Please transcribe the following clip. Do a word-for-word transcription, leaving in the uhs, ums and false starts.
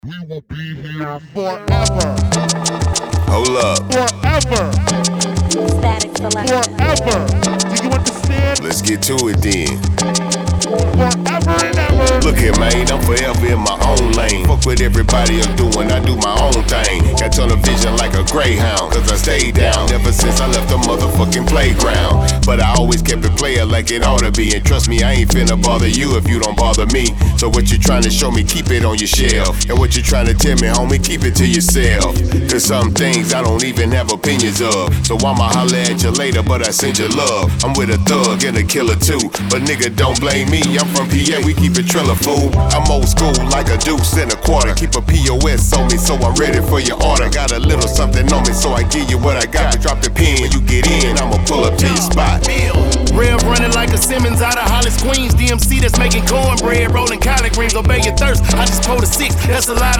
We will be here forever. Hold up. Forever. Static selection. Forever. Do you understand? Let's get to it then. Forever and ever. Look here, man, I'm forever in my own lane. Fuck what everybody else doing, I do my own thing. Got tunnel vision like a greyhound, cause I stayed down ever since I left the motherfucking playground. But I always kept it player like it ought to be. And trust me, I ain't finna bother you if you don't bother me. So what you trying to show me, keep it on your shelf. And what you trying to tell me, homie, keep it to yourself. Cause some things I don't even have opinions of. So I'ma holler at you later, but I send you love. I'm with a thug and a killer too. But nigga, don't blame me, I'm from P A, we keep it triller, fool. I'm old school like a deuce and a quarter. Keep a P O S on me so I'm ready for your order. Got a little something on me so I give you what I got. But drop the pin when you get in, I'ma pull up to your spot. Rev running like a Simmons out of Hollis, Queens. D M C that's making cornbread, rolling collard greens, obey your thirst. I just pulled a six, that's a lot of